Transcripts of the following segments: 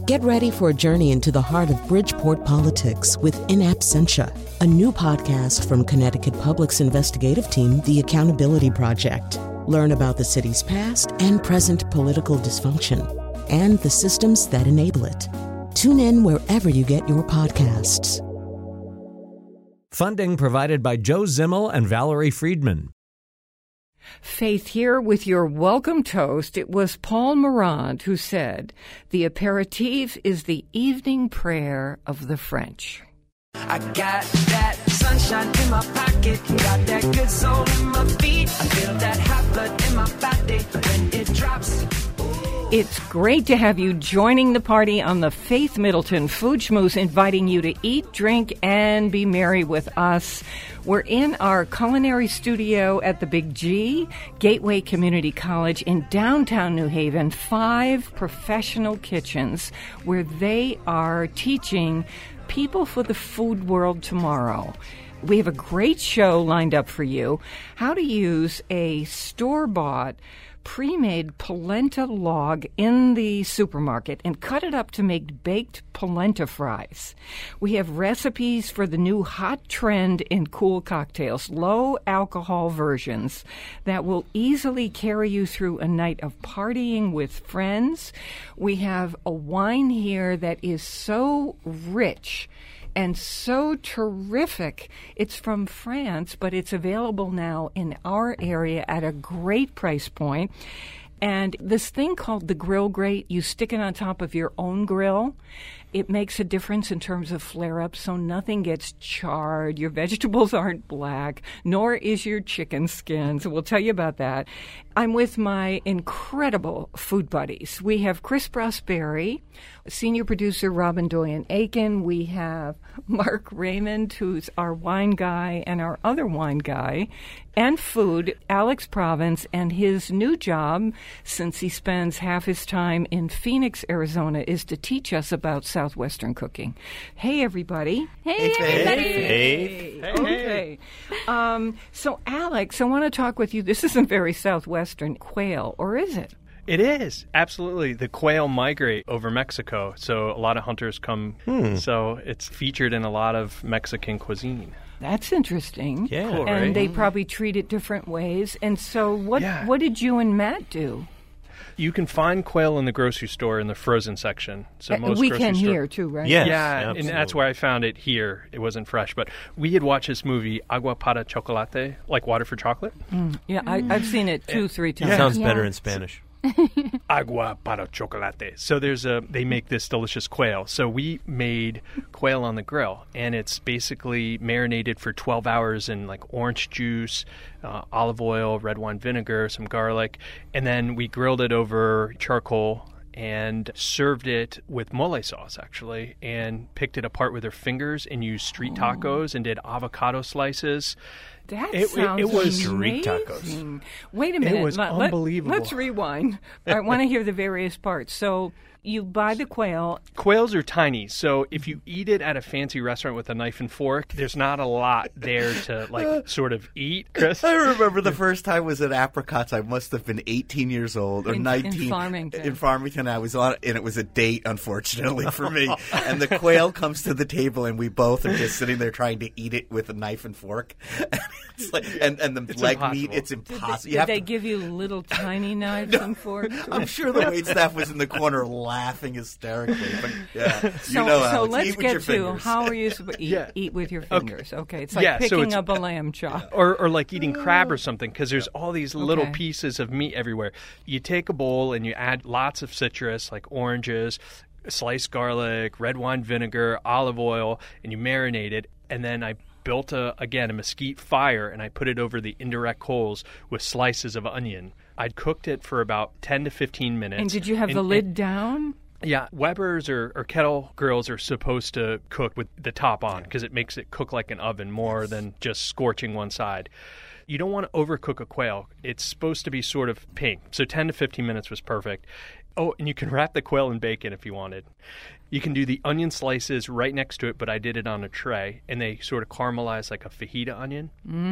Get ready for a journey into the heart of Bridgeport politics with In Absentia, a new podcast from Connecticut Public's investigative team, The Accountability Project. Learn about the city's past and present political dysfunction and the systems that enable it. Tune in wherever you get your podcasts. Funding provided by Joe Zimmel and Valerie Friedman. Faith here with your welcome toast. It was Paul Morand who said, "The aperitif is the evening prayer of the French." I got that sunshine in my pocket, got that good soul in my feet. I feel that hot blood in my body when it drops. It's great to have you joining the party on the Faith Middleton Food Schmooze, inviting you to eat, drink, and be merry with us. We're in our culinary studio at the Big G, Gateway Community College in downtown New Haven, 5 professional kitchens where they are teaching people for the food world tomorrow. We have a great show lined up for you. How to use a store-bought pre-made polenta log in the supermarket and cut it up to make baked polenta fries. We have recipes for the new hot trend in cool cocktails, low alcohol versions that will easily carry you through a night of partying with friends. We have a wine here that is so rich and so terrific. It's from France, but it's available now in our area at a great price point. And this thing called the grill grate, you stick it on top of your own grill. It makes a difference in terms of flare-up, so nothing gets charred. Your vegetables aren't black, nor is your chicken skin. So we'll tell you about that. I'm with my incredible food buddies. We have Chris Prosperi, senior producer Robin Doyen-Aiken. We have Mark Raymond, who's our wine guy, and our other wine guy, and food, Alex Province, and his new job, since he spends half his time in Phoenix, Arizona, is to teach us about Southwestern cooking. Hey, everybody. Hey, everybody. Hey. Okay. So, Alex, I want to talk with you. This isn't very Southwestern quail, or is it? It is. Absolutely. The quail migrate over Mexico, so a lot of hunters come. So it's featured in a lot of Mexican cuisine. That's interesting. Yeah. Cool, and right? they probably treat it different ways. And so what did you and Matt do? You can find quail in the grocery store in the frozen section. So most we grocery can store- here, too, right? Yes, Yeah, absolutely. and that's where I found it here. It wasn't fresh. But we had watched this movie, Agua para Chocolate, like water for chocolate. Yeah, I've seen it 2-3 times. Yeah. Sounds better in Spanish. Agua para chocolate. So they make this delicious quail. So we made quail on the grill, and it's basically marinated for 12 hours in like orange juice, olive oil, red wine vinegar, some garlic, and then we grilled it over charcoal and served it with mole sauce, actually, and picked it apart with our fingers and used street tacos and did avocado slices. That It sounds was street amazing. Wait a minute. It was unbelievable. Let's rewind. I want to hear the various parts. So you buy the quail. Quails are tiny, so if you eat it at a fancy restaurant with a knife and fork, there's not a lot there to sort of eat. Chris? I remember the first time was at Apricots. I must have been 18 years old or In 19. Farmington. In Farmington, I was on, and it was a date, unfortunately for me. And the quail comes to the table, and we both are just sitting there trying to eat it with a knife and fork. It's like, and the It's leg impossible. meat, it's impossible. Did they give you little tiny knives and forks? I'm sure the waitstaff was in the corner laughing hysterically. But yeah, So, you know, so Alex, let's eat with get your to fingers. how are you supposed to eat, Yeah. eat with your fingers? Okay, it's like Yeah, so picking it's- up a lamb chop. Or like eating crab or something, because there's all these little Okay. pieces of meat everywhere. You take a bowl and you add lots of citrus, like oranges, sliced garlic, red wine vinegar, olive oil, and you marinate it. And then I built a mesquite fire, and I put it over the indirect coals with slices of onion. I'd cooked it for about 10 to 15 minutes. And did you have the lid down? Yeah, Weber's or kettle grills are supposed to cook with the top on because it makes it cook like an oven more than just scorching one side. You don't want to overcook a quail. It's supposed to be sort of pink. So 10 to 15 minutes was perfect. Oh, and you can wrap the quail in bacon if you wanted. You can do the onion slices right next to it, but I did it on a tray, and they sort of caramelize like a fajita onion.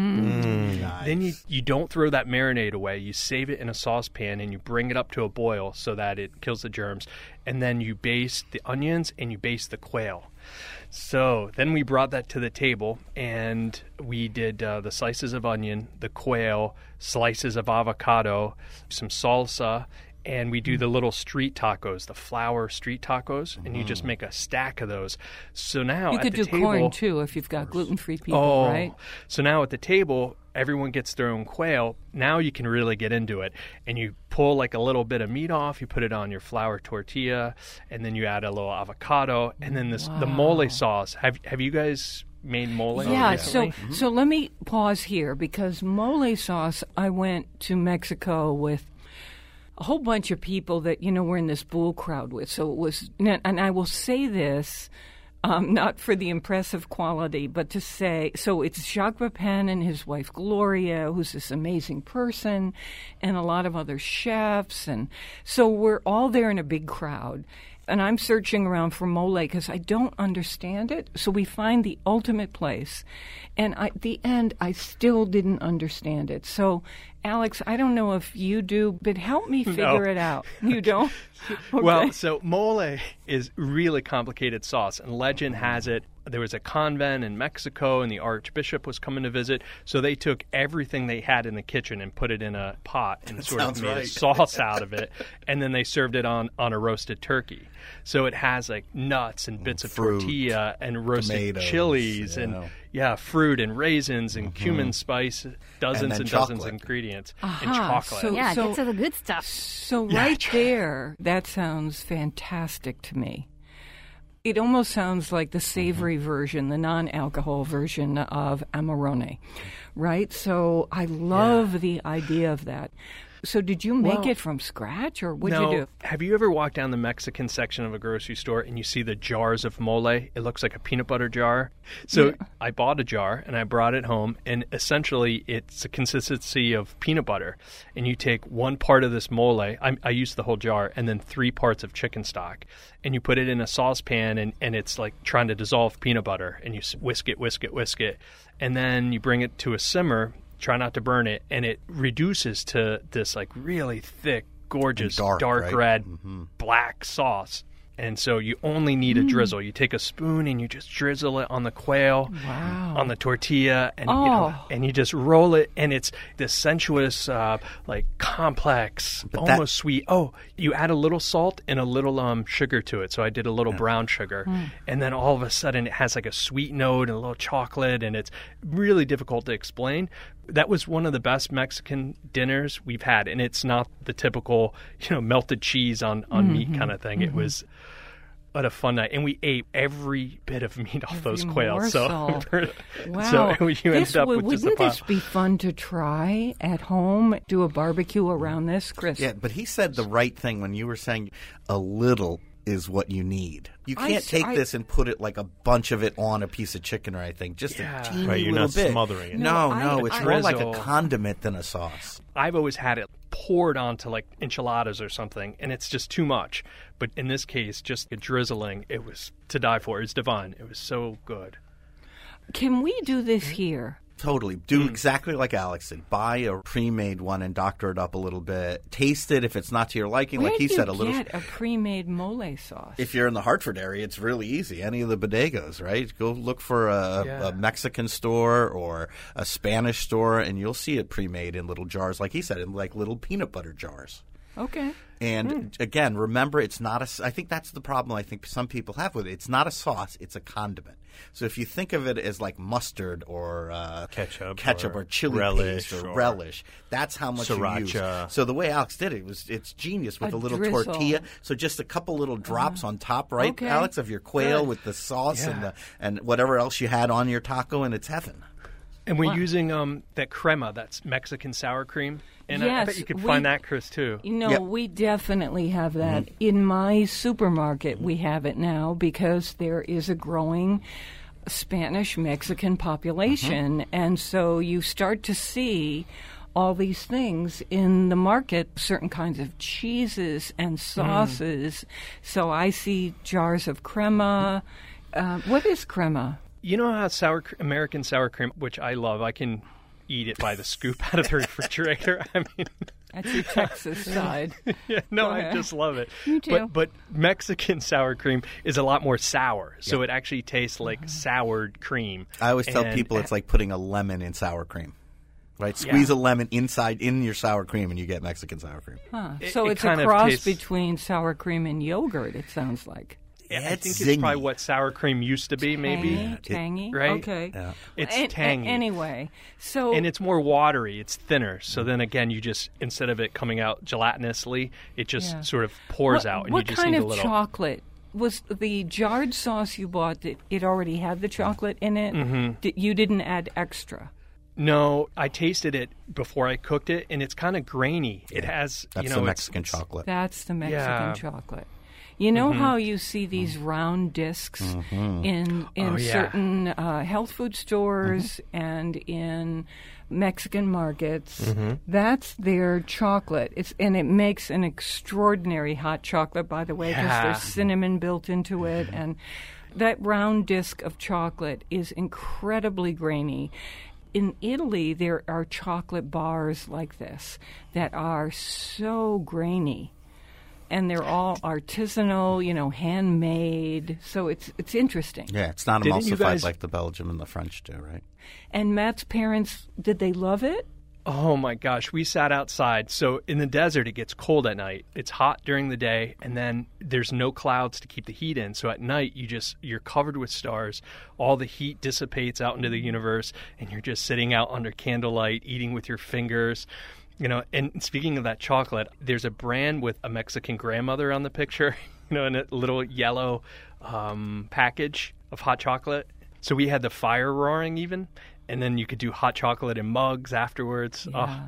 Nice. Then you don't throw that marinade away. You save it in a saucepan, and you bring it up to a boil so that it kills the germs. And then you baste the onions, and you baste the quail. So then we brought that to the table, and we did the slices of onion, the quail, slices of avocado, some salsa, and we do the little street tacos, the flour street tacos, and you just make a stack of those. So now You at could the do table, corn, too, if you've got gluten-free people, right? So now at the table, everyone gets their own quail. Now you can really get into it. And you pull like a little bit of meat off, you put it on your flour tortilla, and then you add a little avocado, and then the mole sauce. Have you guys made mole? Yeah, recently? so let me pause here, because mole sauce, I went to Mexico with a whole bunch of people that, we're in this bull crowd with. So it was, and I will say this, not for the impressive quality, but to say, so it's Jacques Pepin and his wife Gloria, who's this amazing person, and a lot of other chefs. And so we're all there in a big crowd. And I'm searching around for mole because I don't understand it. So we find the ultimate place. And at the end, I still didn't understand it. So, Alex, I don't know if you do, but help me figure it out. You don't? Okay. Well, so mole is really complicated sauce, and legend has it there was a convent in Mexico, and the archbishop was coming to visit, so they took everything they had in the kitchen and put it in a pot and sort of made a sauce out of it, and then they served it on a roasted turkey. So it has like nuts and bits of fruit, tortilla and roasted tomatoes, chilies and fruit and raisins and cumin spice, dozens and dozens of ingredients, and chocolate. So get to the good stuff. So right there, that sounds fantastic to me. It almost sounds like the savory version, the non-alcohol version of Amarone, right? So I love the idea of that. So did you make it from scratch, or what did you do? Have you ever walked down the Mexican section of a grocery store and you see the jars of mole? It looks like a peanut butter jar. So I bought a jar and I brought it home, and essentially it's a consistency of peanut butter. And you take one part of this mole, I used the whole jar, and then 3 parts of chicken stock. And you put it in a saucepan, and it's like trying to dissolve peanut butter. And you whisk it. And then you bring it to a simmer. Try not to burn it, and it reduces to this like really thick, gorgeous, dark red, black sauce. And so you only need a drizzle. You take a spoon and you just drizzle it on the quail, on the tortilla, and and you just roll it. And it's this sensuous, like complex, almost sweet. Oh, you add a little salt and a little sugar to it. So I did a little brown sugar, and then all of a sudden it has like a sweet note and a little chocolate, and it's really difficult to explain. That was one of the best Mexican dinners we've had, and it's not the typical, melted cheese on meat kind of thing. It was what a fun night, and we ate every bit of meat off those quails. So, wow! So you ended up with just a Wouldn't pot. this be fun to try at home? Do a barbecue around this, Chris? Yeah, but he said the right thing when you were saying a little is what you need. You can't take this and put it like a bunch of it on a piece of chicken or anything. Just a teeny right, you're little not bit. smothering it. No, it's more like a Drizzle. condiment than a sauce. I've always had it poured onto like enchiladas or something, and it's just too much. But in this case, just a drizzling, it was to die for. It's divine. It was so good. Can we do this here? Totally. Do exactly like Alex did. Buy a pre-made one and doctor it up a little bit. Taste it if it's not to your liking. Where like he do said, you a little. get a pre-made mole sauce? If you're in the Hartford area, it's really easy. Any of the bodegos, right? Go look for a Mexican store or a Spanish store, and you'll see it pre-made in little jars, like he said, in like little peanut butter jars. Okay. And again, remember, it's not a. I think that's the problem. I think some people have with it. It's not a sauce; it's a condiment. So if you think of it as like mustard or ketchup or chili paste or relish, that's how much sriracha. you use. So the way Alex did it it's genius with a little drizzle. tortilla. So just a couple little drops on top, right, okay. Alex, of your quail with the sauce and whatever else you had on your taco, and it's heaven. And we're using that crema, that's Mexican sour cream. And yes, I bet you could find that, Chris, too. We definitely have that. In my supermarket, we have it now because there is a growing Spanish-Mexican population. And so you start to see all these things in the market, certain kinds of cheeses and sauces. So I see jars of crema. What is crema? You know how American sour cream, which I love, I can eat it by the scoop out of the refrigerator. I mean, that's your Texas side. Yeah, no, I just love it. Me too. But Mexican sour cream is a lot more sour, so it actually tastes like soured cream. I always tell people it's like putting a lemon in sour cream. Right, squeeze a lemon inside in your sour cream, and you get Mexican sour cream. Huh. So it's a cross between sour cream and yogurt. It sounds like. Yeah, I think it's probably what sour cream used to be, maybe. Tangy, right? Okay. Yeah. It's tangy. Anyway, and it's more watery. It's thinner. So then again, you just, instead of it coming out gelatinously, it just sort of pours out, and you just need a little. What kind of chocolate? Was the jarred sauce you bought, it already had the chocolate in it? Mm-hmm. You didn't add extra? No, I tasted it before I cooked it, and it's kind of grainy. Yeah. It has, That's the Mexican chocolate. That's the Mexican chocolate. You know how you see these round discs in certain health food stores and in Mexican markets? That's their chocolate. And it makes an extraordinary hot chocolate, by the way, because there's cinnamon built into it. And that round disc of chocolate is incredibly grainy. In Italy, there are chocolate bars like this that are so grainy. And they're all artisanal, handmade. So it's interesting. Yeah, it's not emulsified like the Belgium and the French do, right? And Matt's parents, did they love it? Oh, my gosh. We sat outside. So in the desert, it gets cold at night. It's hot during the day, and then there's no clouds to keep the heat in. So at night, you're covered with stars. All the heat dissipates out into the universe, and you're just sitting out under candlelight, eating with your fingers. And speaking of that chocolate, there's a brand with a Mexican grandmother on the picture, in a little yellow package of hot chocolate. So we had the fire roaring even, and then you could do hot chocolate in mugs afterwards.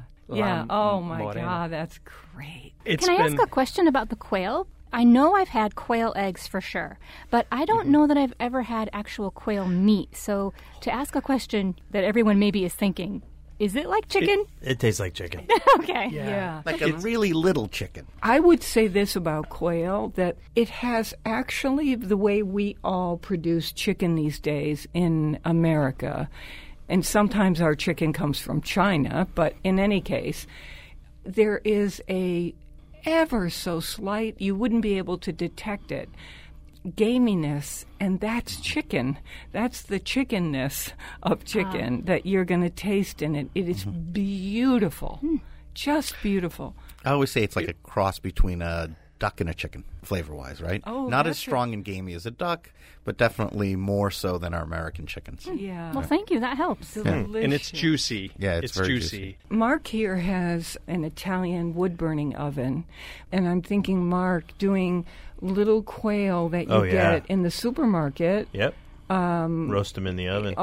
Oh my God, that's great. Can I ask a question about the quail? I know I've had quail eggs for sure, but I don't know that I've ever had actual quail meat. So to ask a question that everyone maybe is thinking, is it like chicken? It tastes like chicken. Okay. Yeah. Like a really little chicken. I would say this about quail, that it has actually the way we all produce chicken these days in America. And sometimes our chicken comes from China, but in any case, there is a ever so slight, you wouldn't be able to detect it, gaminess, and that's chicken. That's the chickenness of chicken that you're going to taste in it. It is beautiful, just beautiful. I always say it's like a cross between a duck and a chicken, flavor-wise, right? Oh, not as strong and gamey as a duck, but definitely more so than our American chickens. Yeah. Well, thank you. That helps. And it's juicy. Yeah, it's very juicy. Mark here has an Italian wood-burning oven, and I'm thinking, Mark, doing little quail that you get in the supermarket. Yep. Roast them in the oven.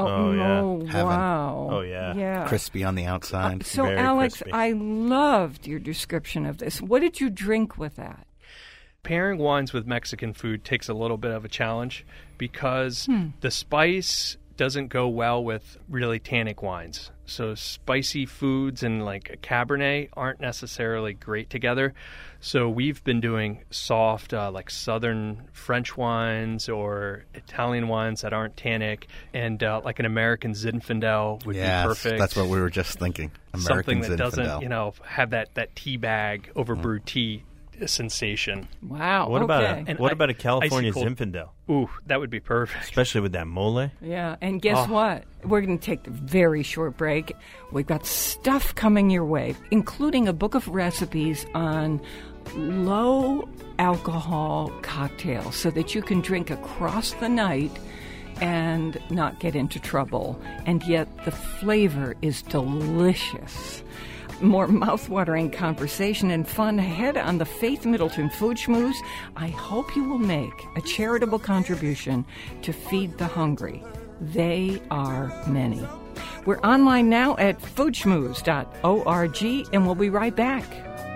Wow. Oh, yeah. Crispy on the outside. So, very Alex, crispy. I loved your description of this. What did you drink with that? Pairing wines with Mexican food takes a little bit of a challenge because the spice doesn't go well with really tannic wines. So spicy foods and like a Cabernet aren't necessarily great together. So we've been doing soft, like Southern French wines or Italian wines that aren't tannic, and like an American Zinfandel would be perfect. That's what we were just thinking. Something that Zinfandel. doesn't, have that tea bag overbrewed tea sensation. Wow. What about a California icy cold. Zinfandel? Ooh, that would be perfect. Especially with that mole. Yeah, and guess what? We're going to take a very short break. We've got stuff coming your way, including a book of recipes on low alcohol cocktails so that you can drink across the night and not get into trouble. And yet the flavor is delicious. More mouth-watering conversation and fun ahead on the Faith Middleton Food Schmooze. I hope you will make a charitable contribution to feed the hungry. They are many. We're online now at foodschmooze.org, and we'll be right back.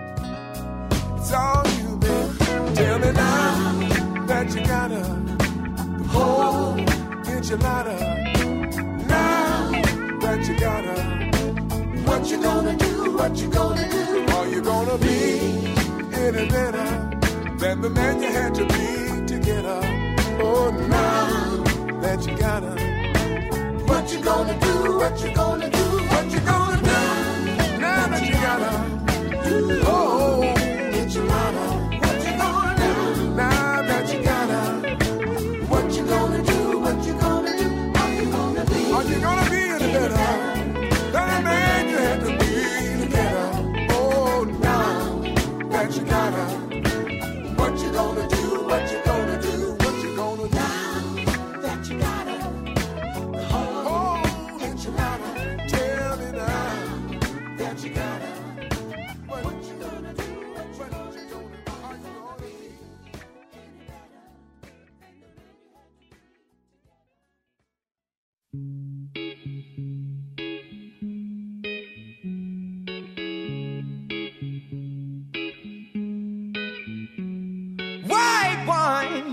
It's all you, baby. Tell me now that you got a whole enchilada. Now that you got a, what you gonna do? What you gonna do? Are you gonna be any better than the man you had to be to get her? Oh, now that you got her, what you gonna do? What you gonna do? What you gonna do? Now that you got her, oh, get your mama. What you gonna do? Now that you got her, what you gonna do? What you gonna do? Are you gonna be? Are you gonna be any better than the man you had to be to get her? Oh, now that you got her, what you gonna do? What you gonna do? What you gonna do? Now that you got her, oh, that you got her. Tell me now that you got her. What you gonna do? What you gonna do? Are you gonna be any better than the man you had to be? White wine,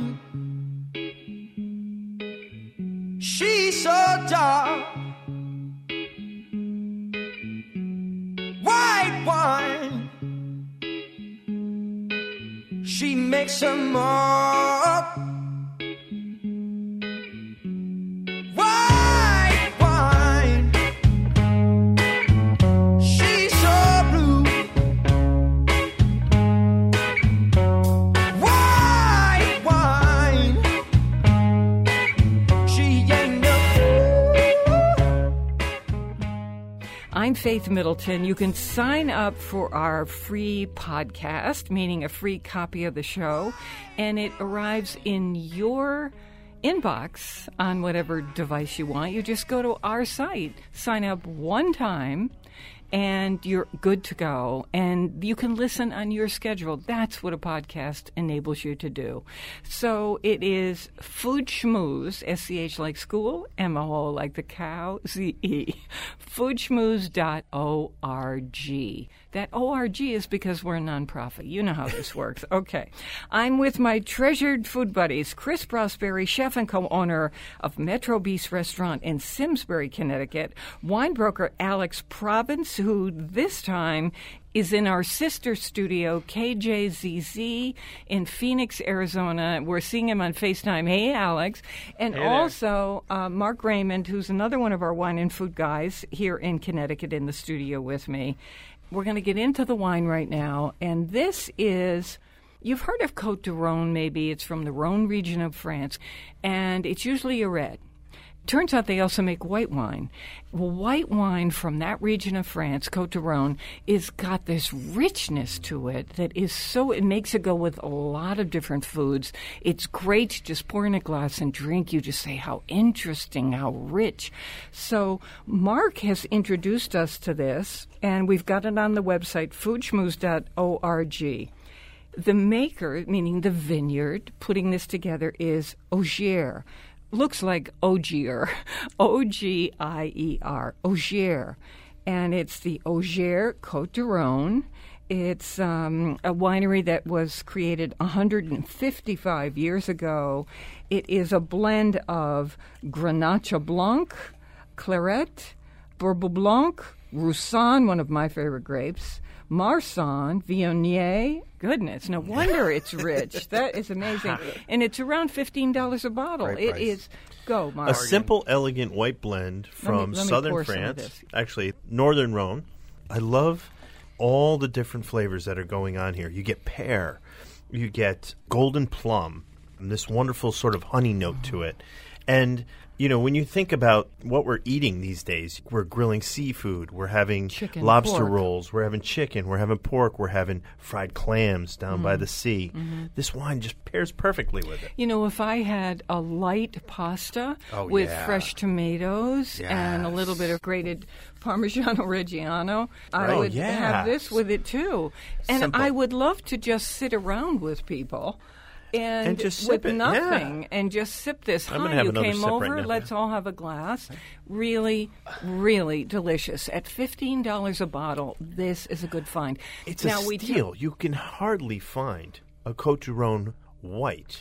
she's so dark. White wine, she makes a mark. White wine, she's so blue. White wine, she ain't no I'm Faith Middleton. You can sign up for our free podcast, meaning a free copy of the show, and it arrives in your inbox on whatever device you want. You just go to our site, sign up one time, and you're good to go. And you can listen on your schedule. That's what a podcast enables you to do. So it is Food Schmooze, S-C-H like school, M-O like the cow, Z-E, foodschmooze.org. That ORG is because we're a nonprofit. You know how this works. Okay. I'm with my treasured food buddies, Chris Prosperi, chef and co-owner of Metro Beast Restaurant in Simsbury, Connecticut, wine broker Alex Province, who this time is in our sister studio, KJZZ, in Phoenix, Arizona. We're seeing him on FaceTime. Hey, Alex. And also Mark Raymond, who's another one of our wine and food guys here in Connecticut in the studio with me. We're going to get into the wine right now. And this is, you've heard of Côte du Rhône, maybe. It's from the Rhône region of France. And it's usually a red. Turns out they also make white wine. Well, white wine from that region of France, Côte du Rhône, is got this richness to it that is so, it makes it go with a lot of different foods. It's great to just pour in a glass and drink. You just say, how interesting, how rich. So Mark has introduced us to this, and we've got it on the website, foodschmooze.org. The maker, meaning the vineyard, putting this together is Ogier. Looks like Ogier, O-G-I-E-R, Ogier. And it's the Ogier Côte du Rhône. It's a winery that was created 155 years ago. It is a blend of Grenache Blanc, Claret, Bourbon Blanc, Roussanne, one of my favorite grapes, Marsanne, Viognier. Goodness, no wonder it's rich. That is amazing. And it's around $15 a bottle. It is. Go, Mark. A simple, elegant white blend from southern France, actually northern Rhône. I love all the different flavors that are going on here. You get pear, you get golden plum, and this wonderful sort of honey note to it. And you know, when you think about what we're eating these days, we're grilling seafood, we're having chicken, lobster rolls, we're having chicken, we're having pork, we're having fried clams down by the sea. Mm-hmm. This wine just pairs perfectly with it. You know, if I had a light pasta with fresh tomatoes and a little bit of grated Parmigiano Reggiano, I would have this with it too. And simple. I would love to just sit around with people. And just with nothing, and just sip this. Hi, you came over. Right, let's all have a glass. Really, really delicious. At $15 a bottle, this is a good find. It's a steal. You can hardly find a Côte du Rhône white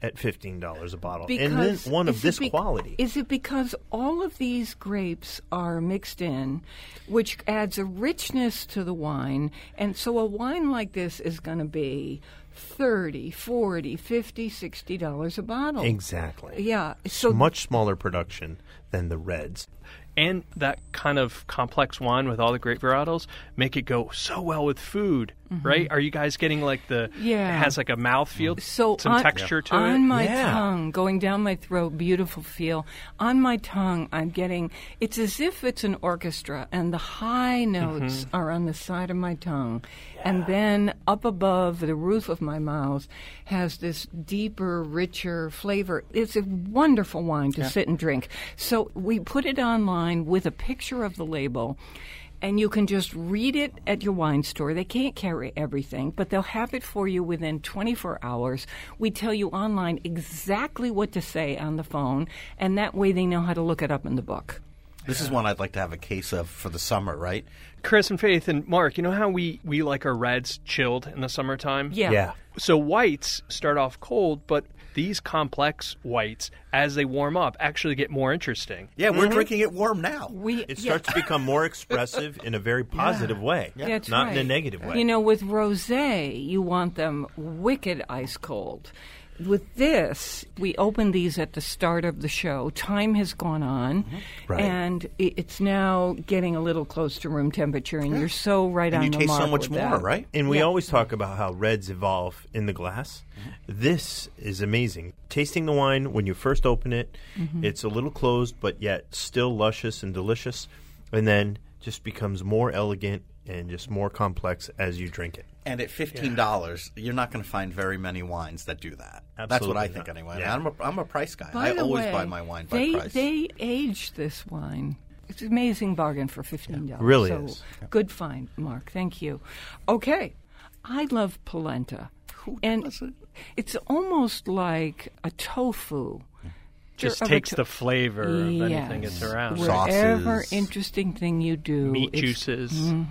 at $15 a bottle. And then one of this quality. Is it because all of these grapes are mixed in, which adds a richness to the wine? And so a wine like this is going to be $30, $40, $50, $60 a bottle. Exactly. Yeah. So much smaller production than the reds. And that kind of complex wine with all the grape varietals make it go so well with food, right? Are you guys getting like it has like a mouthfeel, some texture to it? On my tongue, going down my throat, beautiful feel. On my tongue, I'm getting, it's as if it's an orchestra, and the high notes are on the side of my tongue. And then up above the roof of my mouth has this deeper, richer flavor. It's a wonderful wine to sit and drink. So we put it online with a picture of the label, and you can just read it at your wine store. They can't carry everything, but they'll have it for you within 24 hours. We tell you online exactly what to say on the phone, and that way they know how to look it up in the book. This is one I'd like to have a case of for the summer, right? Chris and Faith and Mark, you know how we like our reds chilled in the summertime? Yeah. So whites start off cold, but these complex whites, as they warm up, actually get more interesting. Yeah, we're drinking it warm now. It starts to become more expressive in a very positive way, That's not right. in a negative way. You know, with rosé, you want them wicked ice cold. With this, we opened these at the start of the show. Time has gone on, and it's now getting a little close to room temperature, and you're so right on the mark. And you taste so much more, right? And we always talk about how reds evolve in the glass. This is amazing. Tasting the wine, when you first open it, it's a little closed, but yet still luscious and delicious, and then just becomes more elegant and just more complex as you drink it. And at $15, you're not going to find very many wines that do that. Absolutely That's what I not. think anyway. Yeah. I'm a price guy. By I the always way, buy my wine by price. They aged this wine. It's an amazing bargain for $15. Really so is. Good find, Mark. Thank you. Okay. I love polenta. And it's almost like a tofu. Just takes the flavor of anything it's around. Whatever Sauces. interesting thing you do. Meat juices.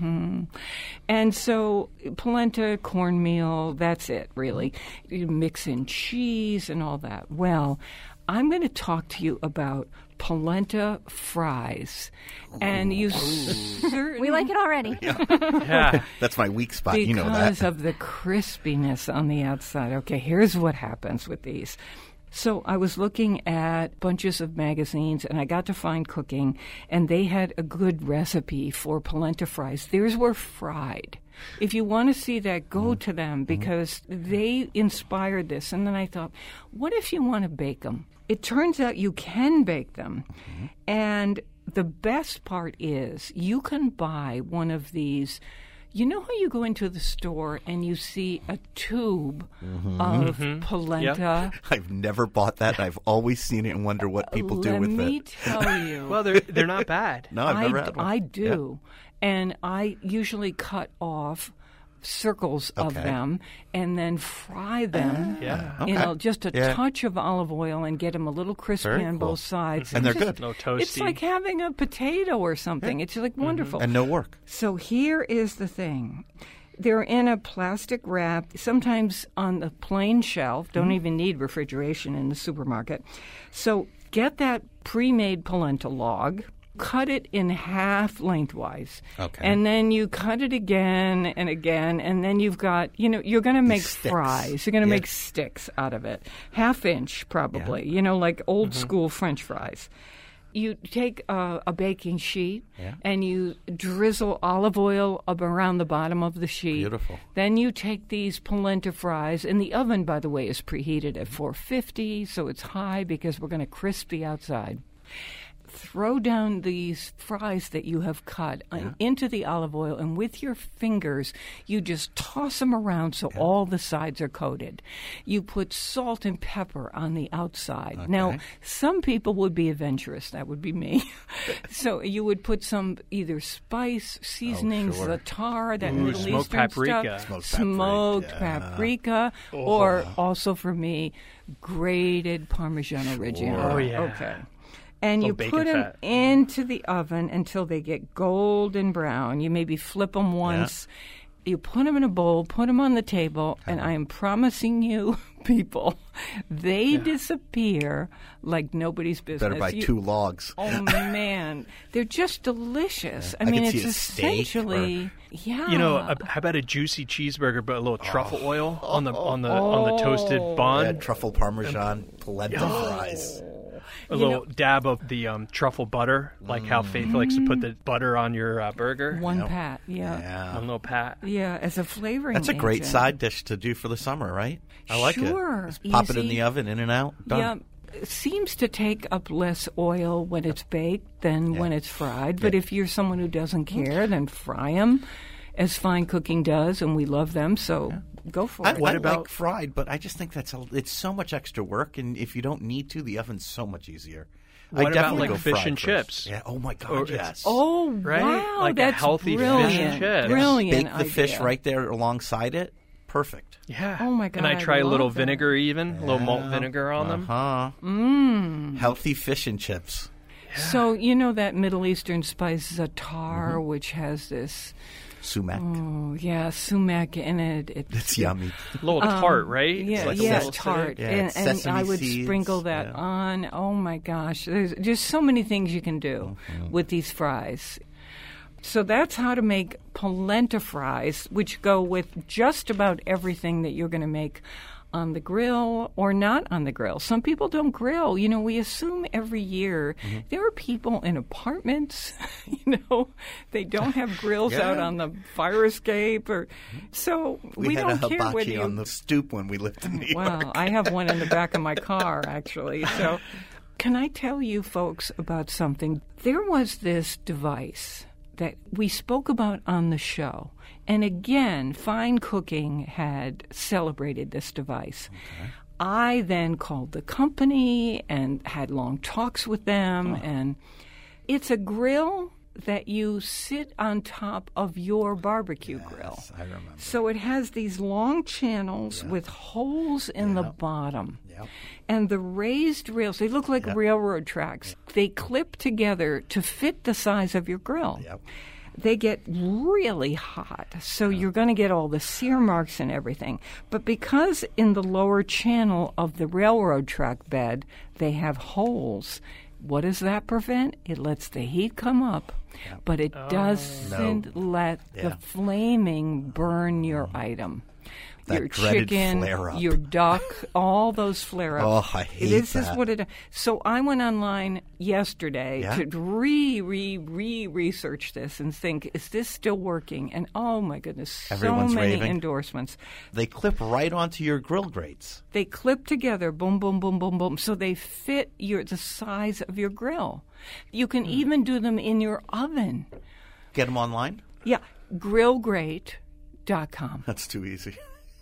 And so polenta, cornmeal, that's it, really. You mix in cheese and all that. Well, I'm going to talk to you about polenta fries. And you We like it already. That's my weak spot. Because You know that. of the crispiness on the outside. Okay, here's what happens with these. So I was looking at bunches of magazines, and I got to Find Cooking, and they had a good recipe for polenta fries. Theirs were fried. If you want to see that, go to them, because they inspired this. And then I thought, what if you want to bake them? It turns out you can bake them. And the best part is you can buy one of these. You know how you go into the store and you see a tube of polenta? Yep. I've never bought that. I've always seen it and wonder what people do with it. Let me tell you. Well, they're not bad. No, I've never had one. I do. And I usually cut off circles of them and then fry them in just a touch of olive oil and get them a little crispy on both sides. And they're good. No toasty. It's like having a potato or something. It's like wonderful. And no work. So here is the thing. They're in a plastic wrap, sometimes on the plain shelf. Don't even need refrigeration in the supermarket. So get that pre-made polenta log. Cut it in half lengthwise. Okay. And then you cut it again and again, and then you've got, you're going to make fries. You're going to make sticks out of it. Half inch, probably, like old school French fries. You take a baking sheet and you drizzle olive oil up around the bottom of the sheet. Beautiful. Then you take these polenta fries, and the oven, by the way, is preheated at 450, so it's high because we're going to crisp the outside. Throw down these fries that you have cut into the olive oil, and with your fingers, you just toss them around so all the sides are coated. You put salt and pepper on the outside. Okay. Now, some people would be adventurous. That would be me. So you would put some either spice, seasonings, za'atar, that Middle Eastern stuff. Smoked paprika. Or also for me, grated Parmigiano Reggiano. Oh, yeah. Okay. And you put them into the oven until they get golden brown. You maybe flip them once. You put them in a bowl, put them on the table, and I am promising you people. They disappear like nobody's business. Better buy 2 logs. Oh, man. They're just delicious. I mean, it's essentially... Yeah. You know, how about a juicy cheeseburger, but a little truffle oil on the toasted bun? Yeah, truffle parmesan, polenta fries. A little dab of the truffle butter, like how Faith likes to put the butter on your burger. One pat, yeah. One little pat. Yeah, as a flavoring That's a great agent. side dish to do for the summer, right? I like it. Sure. Just pop it in the oven, in and out, done. Yeah. It seems to take up less oil when it's baked than when it's fried. But if you're someone who doesn't care, then fry them, as fine cooking does, and we love them, so go for it. I like fried, but I just think it's so much extra work, and if you don't need to, the oven's so much easier. What about like fish and chips? Yeah. Oh my God. Yes. Oh right? Wow. Like that's a healthy brilliant. fish and chips. Brilliant. Bake the fish right there alongside it. Perfect. Yeah. Oh my God. And I try a little that. vinegar, even a little malt vinegar on them. Healthy fish and chips. Yeah. So you know that Middle Eastern spice za'atar, which has this. Sumac. Oh, yeah, sumac in it. It's yummy. A little tart, right? Yeah, like tart. Yeah, and I would seeds. sprinkle that on. Oh, my gosh. There's just so many things you can do with these fries. So that's how to make polenta fries, which go with just about everything that you're going to make on the grill or not on the grill. Some people don't grill. You know, we assume every year there are people in apartments, they don't have grills out on the fire escape. So we had don't a care whether hibachi on the stoop when we lived in New York. Wow, I have one in the back of my car, actually. So can I tell you folks about something? There was this device that we spoke about on the show. And again, Fine Cooking had celebrated this device. Okay. I then called the company and had long talks with them. And it's a grill that you sit on top of your barbecue grill. I remember. So it has these long channels with holes in the bottom. Yep. And the raised rails, they look like railroad tracks. They clip together to fit the size of your grill. Yep. They get really hot, so you're going to get all the sear marks and everything. But because in the lower channel of the railroad track bed, they have holes, what does that prevent? It lets the heat come up, but it doesn't let the flaming burn your item. That your dreaded chicken, flare-up. your duck, all those flare-ups. Oh, I hate this that. Is what it. So I went online yesterday to research this and think, is this still working? And oh my goodness, Everyone's so many raving. endorsements. They clip right onto your grill grates. They clip together, boom, boom, boom, boom, boom, so they fit the size of your grill. You can even do them in your oven. Get them online? Yeah, grillgrate.com. That's too easy.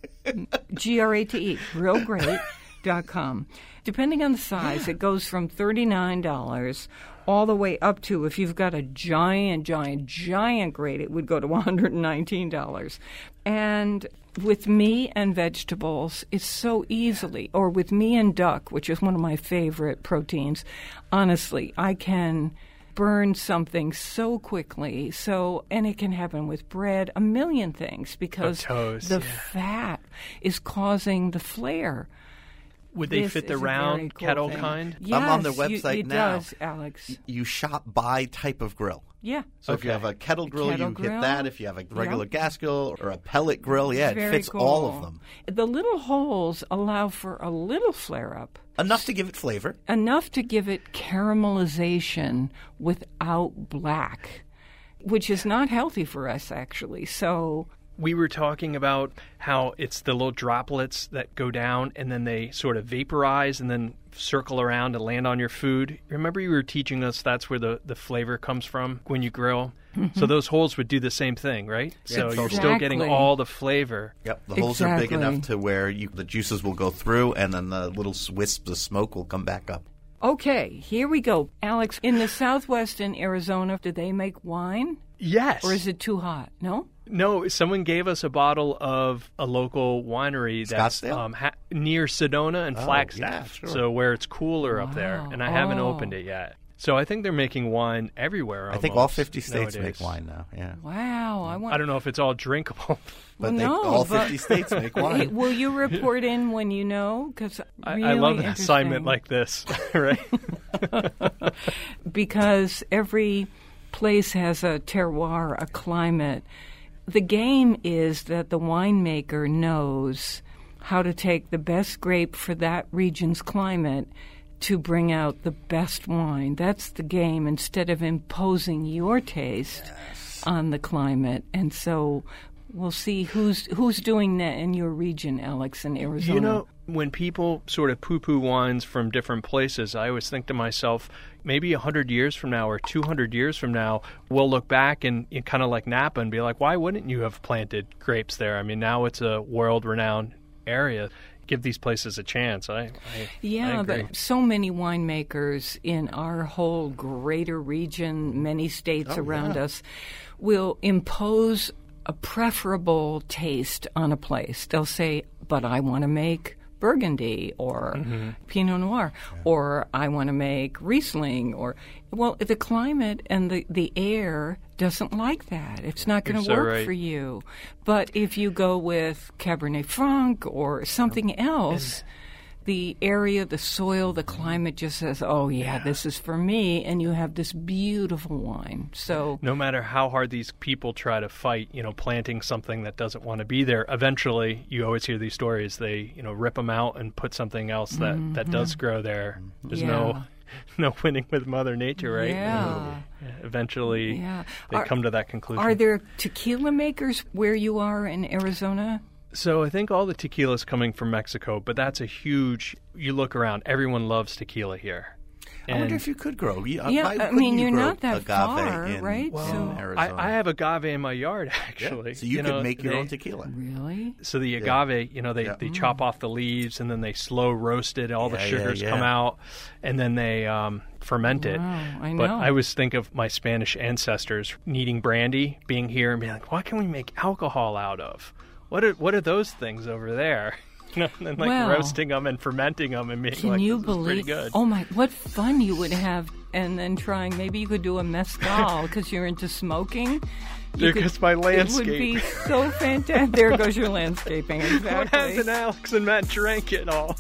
Grate, grillgrate.com. Depending on the size, it goes from $39 all the way up to, if you've got a giant grate, it would go to $119. And with meat and vegetables, it's so easily, or with meat and duck, which is one of my favorite proteins, honestly, I can burn something so quickly. And it can happen with bread, a million things, because the fat is causing the flare. Would they fit the round kettle kind? Yes, I'm on their website now. It does, Alex. You shop by type of grill. Yeah. So if you have a kettle grill, hit that. If you have a regular gas grill or a pellet grill, it Very fits cool. all of them. The little holes allow for a little flare-up. Enough to give it flavor. Enough to give it caramelization without black, which is not healthy for us, actually. So we were talking about how it's the little droplets that go down and then they sort of vaporize and then circle around and land on your food. Remember you were teaching us that's where the flavor comes from when you grill? Mm-hmm. So those holes would do the same thing, right? Yeah, so you're still getting all the flavor. Yep, the holes are big enough to where the juices will go through and then the little wisps of smoke will come back up. Okay, here we go. Alex, in the Southwest in Arizona, do they make wine? Yes. Or is it too hot? No? No, someone gave us a bottle of a local winery that's near Sedona and Flagstaff, so where it's cooler up there, and I haven't opened it yet. So I think they're making wine everywhere. Almost, I think all 50 states nowadays. make wine now. Yeah. Wow. I don't know if it's all drinkable. But all 50 states make wine. Will you report in when you know? Because really I love an assignment like this, right? Because every place has a terroir, a climate. The game is that the winemaker knows how to take the best grape for that region's climate to bring out the best wine. That's the game, instead of imposing your taste on the climate. And so we'll see who's doing that in your region, Alex, in Arizona. You know, when people sort of poo-poo wines from different places, I always think to myself, maybe 100 years from now or 200 years from now, we'll look back and kind of like Napa and be like, why wouldn't you have planted grapes there? I mean, now it's a world-renowned area. Give these places a chance. I agree. But so many winemakers in our whole greater region, many states around us, will impose a preferable taste on a place. They'll say, but I want to make Burgundy or Pinot Noir, or I want to make Riesling, or, well, the climate and the air doesn't like that. It's not going to work for you. But if you go with Cabernet Franc or something else, the area, the soil, the climate just says, this is for me, and you have this beautiful wine. So no matter how hard these people try to fight, planting something that doesn't want to be there, eventually you always hear these stories. They, rip them out and put something else that does grow there. There's no winning with Mother Nature, right? Yeah. Eventually they come to that conclusion. Are there tequila makers where you are in Arizona? So I think all the tequila is coming from Mexico, but that's a huge. You look around, everyone loves tequila here. I wonder if you could grow. You're not that far, right? Well, so Arizona. I have agave in my yard, actually. Yeah. So you could make your own tequila. Really? So the agave, they chop off the leaves and then they slow roast it. All the sugars come out, and then they ferment it. I know. But I always think of my Spanish ancestors needing brandy, being here, and being like, what can we make alcohol out of? What are those things over there? And roasting them and fermenting them and being can like, you this believe, is pretty good. Oh my, what fun you would have, and then trying, maybe you could do a mezcal because you're into smoking. There goes my landscape. It would be so fantastic. There goes your landscaping, exactly. What happened, Alex and Matt drank it all.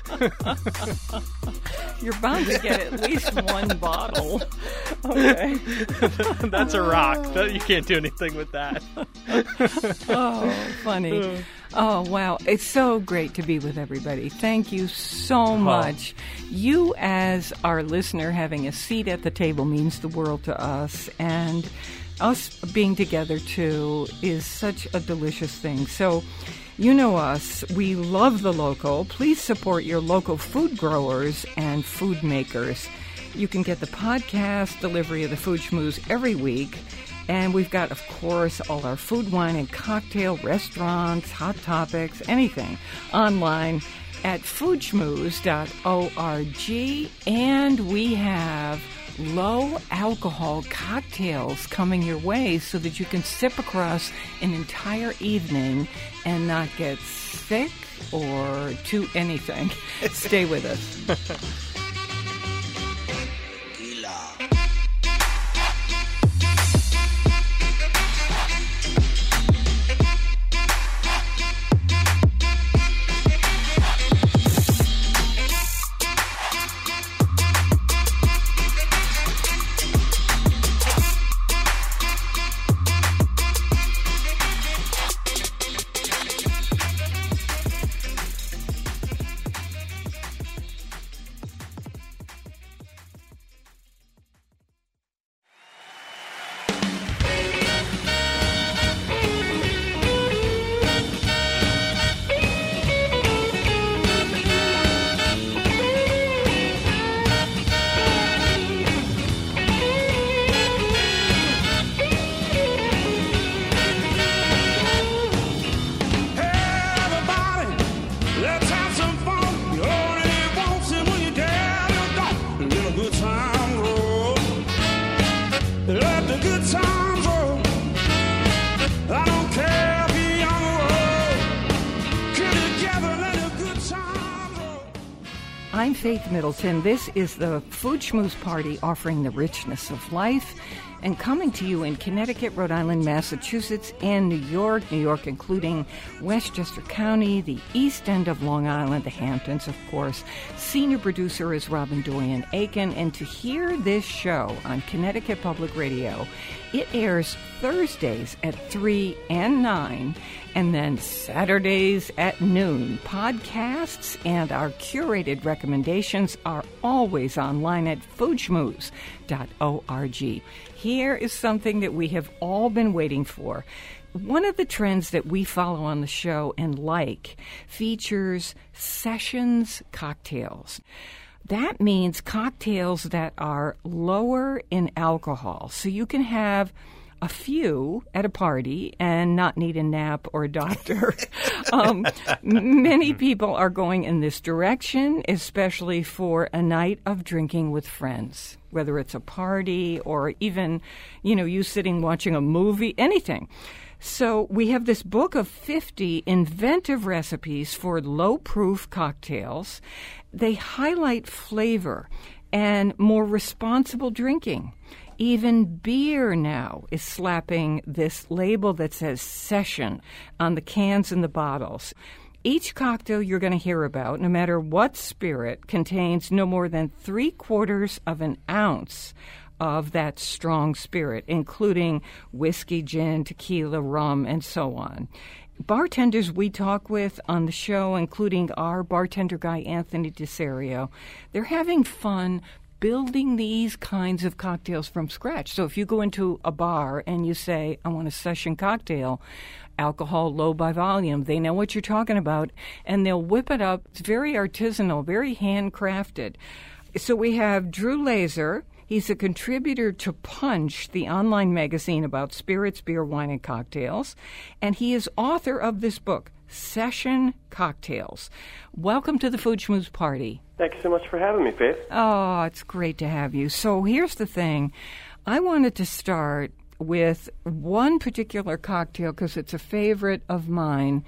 You're bound to get at least one bottle. Okay. That's a rock. You can't do anything with that. Oh, funny. Oh, wow. It's so great to be with everybody. Thank you so much. You, as our listener, having a seat at the table means the world to us. And us being together, too, is such a delicious thing. So, you know us. We love the local. Please support your local food growers and food makers. You can get the podcast delivery of the Food Schmooze every week. And we've got, of course, all our food, wine, and cocktail restaurants, hot topics, anything online at foodschmooze.org. And we have low alcohol cocktails coming your way so that you can sip across an entire evening and not get sick or to anything. Stay with us. I'm Faith Middleton. This is the Food Schmooze Party, offering the richness of life and coming to you in Connecticut, Rhode Island, Massachusetts, and New York, including Westchester County, the East End of Long Island, the Hamptons, of course. Senior producer is Robin Doyen Aiken, and to hear this show on Connecticut Public Radio, it airs Thursdays at 3 and 9, and then Saturdays at noon. Podcasts and our curated recommendations are always online at foodschmooze.org. Here is something that we have all been waiting for. One of the trends that we follow on the show and like features sessions cocktails. That means cocktails that are lower in alcohol. So you can have a few at a party and not need a nap or a doctor. Many people are going in this direction, especially for a night of drinking with friends, whether it's a party or even, you sitting watching a movie, anything. So we have this book of 50 inventive recipes for low-proof cocktails. They highlight flavor and more responsible drinking. Even beer now is slapping this label that says session on the cans and the bottles. Each cocktail you're going to hear about, no matter what spirit, contains no more than 3/4 of an ounce of that strong spirit, including whiskey, gin, tequila, rum, and so on. Bartenders we talk with on the show, including our bartender guy, Anthony DeSerio, they're having fun building these kinds of cocktails from scratch. So if you go into a bar and you say, I want a session cocktail, alcohol low by volume, they know what you're talking about, and they'll whip it up. It's very artisanal, very handcrafted. So we have Drew Laser. He's a contributor to Punch, the online magazine about spirits, beer, wine, and cocktails. And he is author of this book, Session Cocktails. Welcome to the Food Schmooze Party. Thank you so much for having me, Faith. Oh, it's great to have you. So here's the thing. I wanted to start with one particular cocktail because it's a favorite of mine.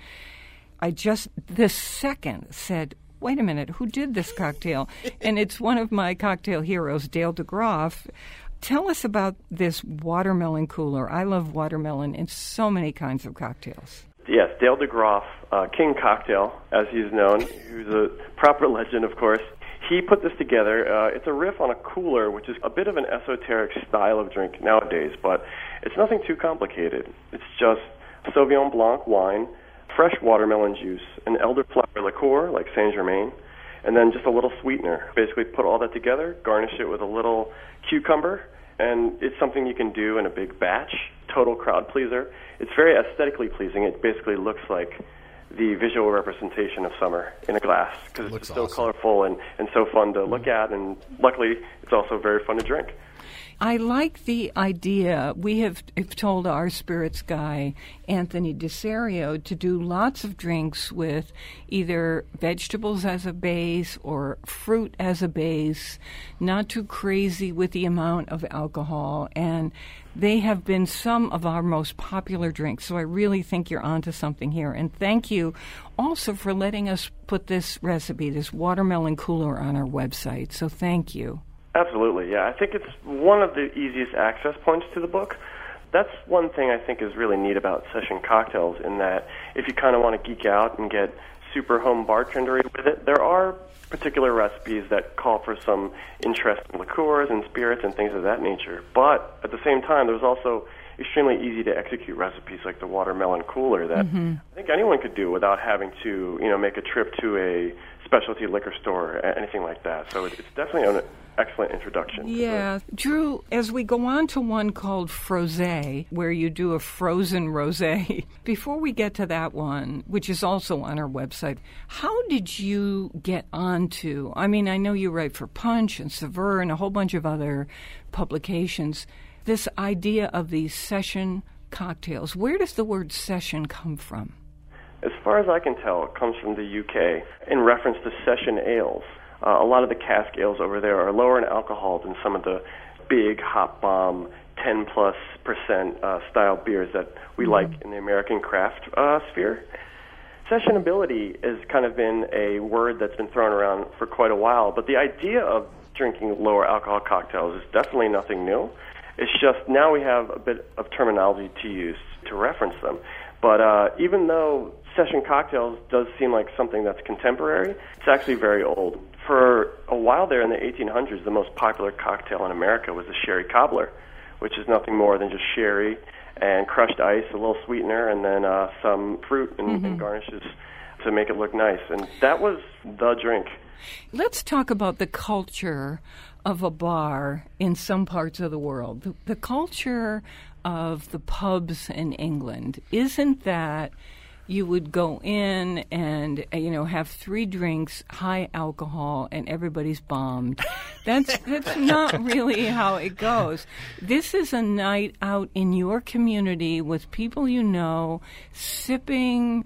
I just this second said, wait a minute, who did this cocktail? And it's one of my cocktail heroes, Dale DeGroff. Tell us about this watermelon cooler. I love watermelon in so many kinds of cocktails. Yes, Dale DeGroff, King Cocktail, as he's known, who's a proper legend, of course. He put this together. It's a riff on a cooler, which is a bit of an esoteric style of drink nowadays, but it's nothing too complicated. It's just Sauvignon Blanc wine, fresh watermelon juice, an elderflower liqueur like Saint Germain, and then just a little sweetener. Basically put all that together, garnish it with a little cucumber, and it's something you can do in a big batch. Total crowd pleaser. It's very aesthetically pleasing. It basically looks like the visual representation of summer in a glass because it's so colorful and so fun to look at, and luckily it's also very fun to drink. I like the idea. We have told our spirits guy, Anthony DeSerio, to do lots of drinks with either vegetables as a base or fruit as a base, not too crazy with the amount of alcohol. And they have been some of our most popular drinks. So I really think you're onto something here. And thank you also for letting us put this recipe, this watermelon cooler, on our website. So thank you. Absolutely, yeah. I think it's one of the easiest access points to the book. That's one thing I think is really neat about session cocktails, in that if you kind of want to geek out and get super home bartendery with it, there are particular recipes that call for some interesting liqueurs and spirits and things of that nature. But at the same time, there's also extremely easy to execute recipes like the watermelon cooler that I think anyone could do without having to, make a trip to a specialty liquor store or anything like that. So it's definitely an excellent introduction. Yeah. Drew, as we go on to one called Frosé, where you do a frozen rosé, before we get to that one, which is also on our website, how did you get onto, I know you write for Punch and Saveur and a whole bunch of other publications, this idea of these session cocktails. Where does the word session come from? As far as I can tell, it comes from the UK in reference to session ales. A lot of the cask ales over there are lower in alcohol than some of the big hop bomb 10+% style beers that we like in the American craft sphere. Sessionability has kind of been a word that's been thrown around for quite a while, but the idea of drinking lower alcohol cocktails is definitely nothing new. It's just now we have a bit of terminology to use to reference them. But even though session cocktails does seem like something that's contemporary, it's actually very old. For a while there in the 1800s, the most popular cocktail in America was the sherry cobbler, which is nothing more than just sherry and crushed ice, a little sweetener, and then some fruit and garnishes to make it look nice. And that was the drink. Let's talk about the culture of a bar in some parts of the world. The culture of the pubs in England, isn't that you would go in and, have 3 drinks, high alcohol, and everybody's bombed? That's not really how it goes. This is a night out in your community with people you know, sipping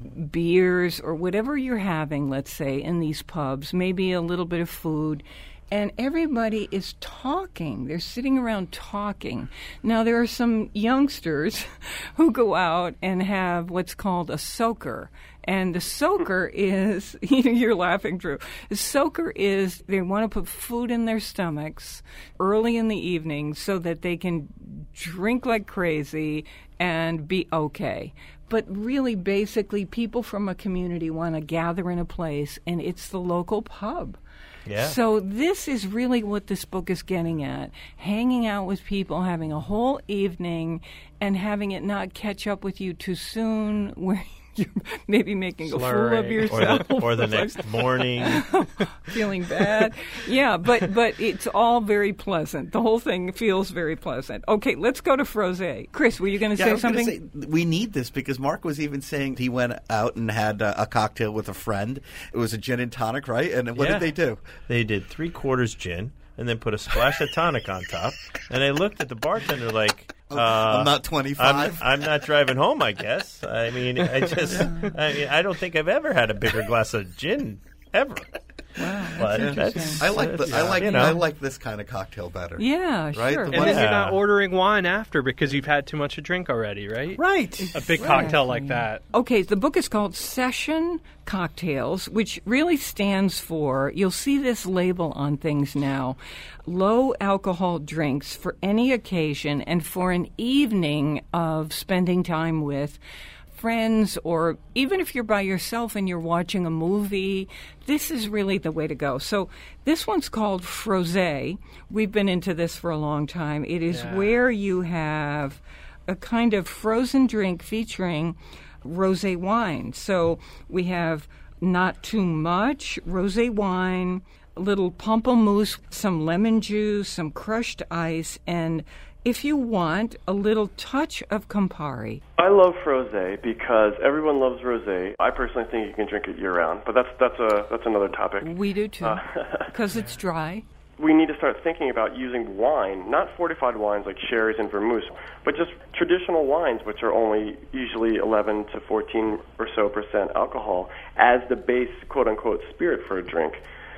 beers or whatever you're having, let's say, in these pubs, maybe a little bit of food, and everybody is talking. They're sitting around talking. Now, there are some youngsters who go out and have what's called a soaker. And the soaker is, you're laughing, Drew. The soaker is they want to put food in their stomachs early in the evening so that they can drink like crazy and be okay. But really, basically, people from a community want to gather in a place, and it's the local pub. Yeah. So this is really what this book is getting at, hanging out with people, having a whole evening, and having it not catch up with you too soon, where you're maybe making a fool of yourself. Or the next morning. Feeling bad. Yeah, but it's all very pleasant. The whole thing feels very pleasant. Okay, let's go to Frosé. Chris, were you going to say something? We need this because Mark was even saying he went out and had a cocktail with a friend. It was a gin and tonic, right? And what did they do? They did 3/4 gin and then put a splash of tonic on top. And they looked at the bartender like, I'm not 25. I'm not driving home, I guess. I mean, I don't think I've ever had a bigger glass of gin ever. Wow, but interesting. I like this kind of cocktail better. Yeah, right? sure. And then you're not ordering wine after because you've had too much to drink already, right? Right. A big cocktail like that. Okay, the book is called Session Cocktails, which really stands for, you'll see this label on things now, low alcohol drinks for any occasion and for an evening of spending time with friends, or even if you're by yourself and you're watching a movie, this is really the way to go. So this one's called Frosé. We've been into this for a long time. It is where you have a kind of frozen drink featuring rosé wine. So we have not too much rosé wine, a little pamplemousse, some lemon juice, some crushed ice, and if you want, a little touch of Campari. I love Frosé because everyone loves rosé. I personally think you can drink it year-round, but that's another topic. We do, too, because it's dry. We need to start thinking about using wine, not fortified wines like sherries and vermouth, but just traditional wines, which are only usually 11 to 14 or so % alcohol, as the base, quote-unquote, spirit for a drink.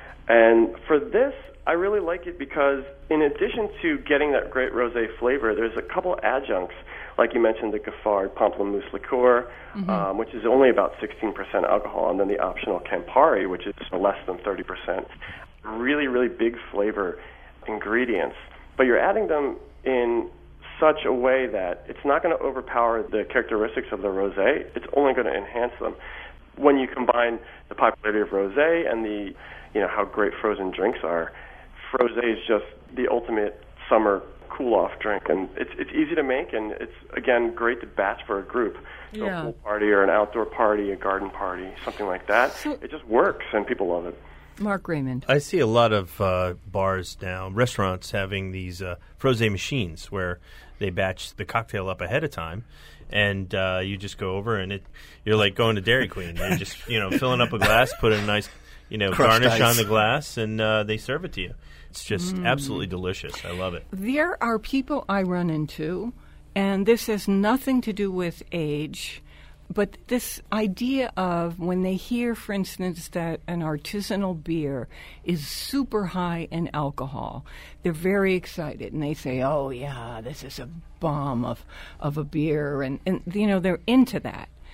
And for this, I really like it because in addition to getting that great rosé flavor, there's a couple adjuncts, like you mentioned, the Giffard Pamplemousse liqueur, which is only about 16% alcohol, and then the optional Campari, which is less than 30%. Really, really big flavor ingredients. But you're adding them in such a way that it's not going to overpower the characteristics of the rosé. It's only going to enhance them. When you combine the popularity of rosé and the, how great frozen drinks are, Frosé is just the ultimate summer cool-off drink, and it's easy to make, and it's, again, great to batch for a group. So a pool party or an outdoor party, a garden party, something like that. It just works, and people love it. Mark Raymond. I see a lot of bars now, restaurants having these Frosé machines where they batch the cocktail up ahead of time, and you just go over, and you're like going to Dairy Queen. You're just filling up a glass, put in a nice garnish on the glass, and they serve it to you. It's just absolutely delicious. I love it. There are people I run into, and this has nothing to do with age, but this idea of when they hear, for instance, that an artisanal beer is super high in alcohol, they're very excited, and they say, oh, yeah, this is a bomb of a beer, and they're into that.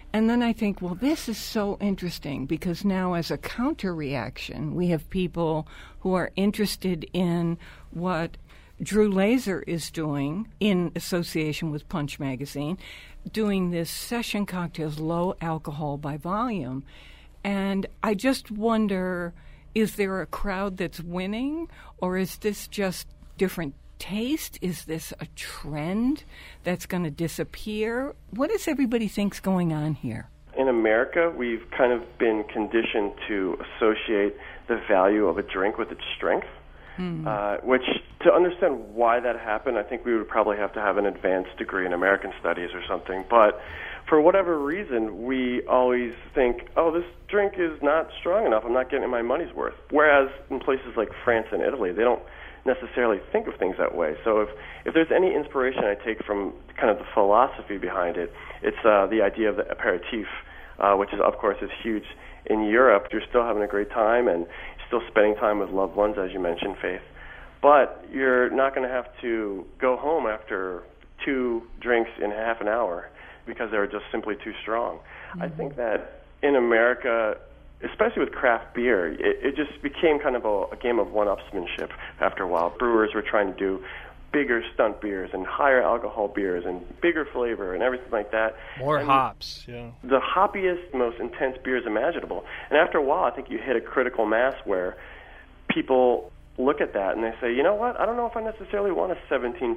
And then I think, well, this is so interesting because now as a counter reaction, we have people who are interested in what Drew Laser is doing in association with Punch Magazine, doing this session cocktails, low alcohol by volume. And I just wonder, is there a crowd that's winning, or is this just different taste? Is this a trend that's going to disappear? What does everybody think's going on here? In America, we've kind of been conditioned to associate the value of a drink with its strength, which, to understand why that happened, I think we would probably have to have an advanced degree in American studies or something. But for whatever reason, we always think, oh, this drink is not strong enough. I'm not getting my money's worth. Whereas in places like France and Italy, they don't necessarily think of things that way. So if there's any inspiration I take from kind of the philosophy behind it, it's the idea of the aperitif, which is, of course, is huge in Europe. You're still having a great time and still spending time with loved ones, as you mentioned, Faith. But you're not going to have to go home after 2 drinks in half an hour because they're just simply too strong. I think that in America, especially with craft beer, it just became kind of a game of one-upsmanship after a while. Brewers were trying to do bigger stunt beers and higher alcohol beers and bigger flavor and everything like that. More hops, yeah. The hoppiest, most intense beers imaginable. And after a while, I think you hit a critical mass where people look at that and they say, you know what, I don't know if I necessarily want a 17%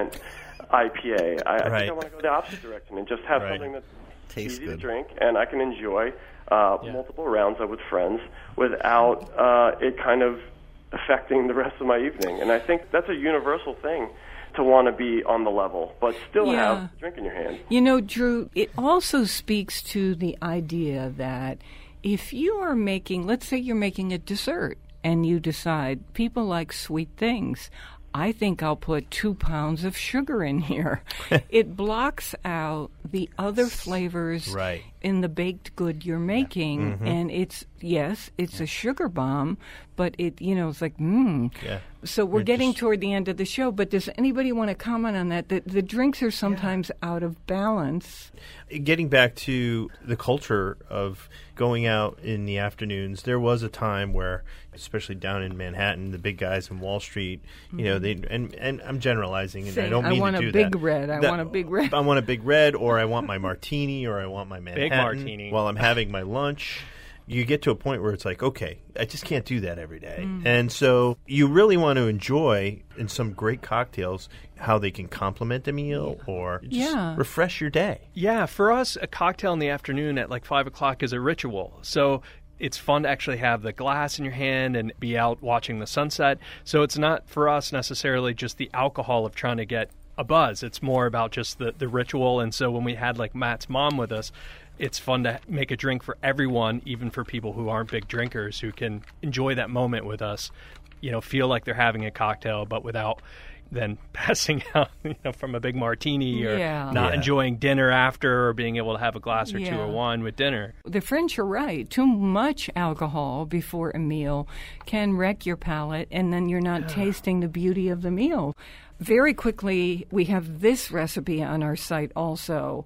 IPA. I think I want to go the opposite direction and just have something that's easy to drink and I can enjoy multiple rounds of with friends without it kind of affecting the rest of my evening. And I think that's a universal thing, to want to be on the level, but still have a drink in your hand. You know, Drew, it also speaks to the idea that if you are making, let's say you're making a dessert, and you decide people like sweet things, I think I'll put 2 pounds of sugar in here. It blocks out the other flavors in the baked good you're making, and it's a sugar bomb, but it's like, So we're getting toward the end of the show, but does anybody want to comment on that? The drinks are sometimes out of balance. Getting back to the culture of going out in the afternoons, there was a time where, especially down in Manhattan, the big guys in Wall Street, and I'm generalizing, and I don't mean to do that. I want a big red. I want a big red, or I want my martini, or I want my Manhattan big martini while I'm having my lunch. You get to a point where it's like, okay, I just can't do that every day. And so you really want to enjoy, in some great cocktails, how they can complement a meal or just refresh your day. Yeah, for us, a cocktail in the afternoon at like 5 o'clock is a ritual. So it's fun to actually have the glass in your hand and be out watching the sunset. So it's not, for us, necessarily just the alcohol of trying to get a buzz. It's more about just the ritual. And so when we had like Matt's mom with us, it's fun to make a drink for everyone, even for people who aren't big drinkers, who can enjoy that moment with us, feel like they're having a cocktail, but without then passing out from a big martini or not enjoying dinner after, or being able to have a glass or two of wine with dinner. The French are right. Too much alcohol before a meal can wreck your palate, and then you're not tasting the beauty of the meal. Very quickly, we have this recipe on our site also.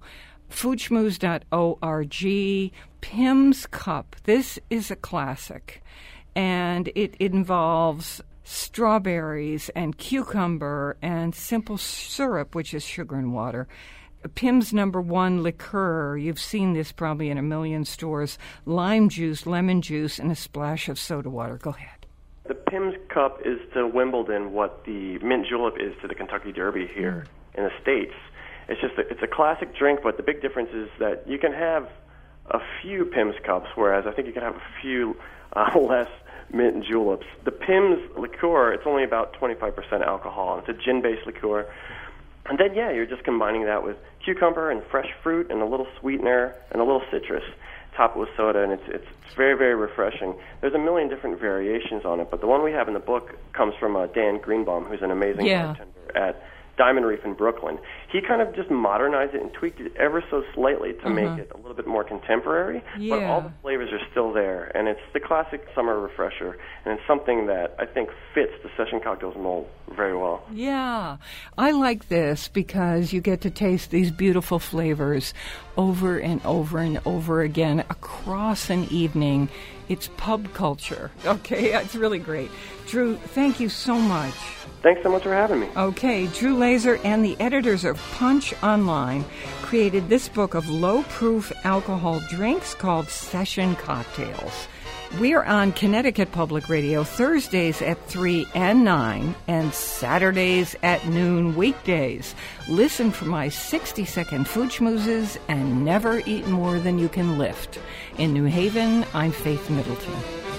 Foodschmooze.org, Pim's Cup. This is a classic, and it involves strawberries and cucumber and simple syrup, which is sugar and water. Pim's #1 liqueur, you've seen this probably in a million stores, lime juice, lemon juice, and a splash of soda water. Go ahead. The Pim's Cup is to Wimbledon what the mint julep is to the Kentucky Derby here in the States. It's a classic drink, but the big difference is that you can have a few Pim's Cups, whereas I think you can have a few less mint juleps. The Pim's liqueur, it's only about 25% alcohol. It's a gin-based liqueur. And then, you're just combining that with cucumber and fresh fruit and a little sweetener and a little citrus, top it with soda, and it's very, very refreshing. There's a million different variations on it, but the one we have in the book comes from Dan Greenbaum, who's an amazing bartender at Diamond Reef in Brooklyn. He kind of just modernized it and tweaked it ever so slightly to make it a little bit more contemporary, but all the flavors are still there, and it's the classic summer refresher, and it's something that I think fits the Session Cocktails mold very well. Yeah, I like this because you get to taste these beautiful flavors over and over and over again across an evening. It's pub culture. Okay, it's really great. Drew, thank you so much. Thanks so much for having me. Okay, Drew Laser and the editors of Punch Online created this book of low-proof alcohol drinks called Session Cocktails. We're on Connecticut Public Radio Thursdays at 3 and 9 and Saturdays at noon weekdays. Listen for my 60-second food schmoozes and never eat more than you can lift. In New Haven, I'm Faith Middleton.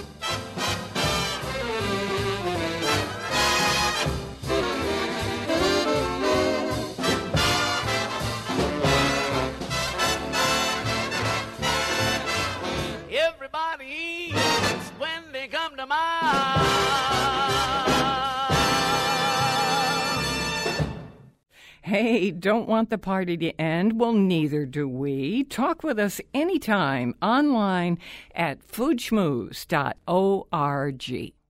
Hey, don't want the party to end? Well, neither do we. Talk with us anytime online at foodschmooze.org.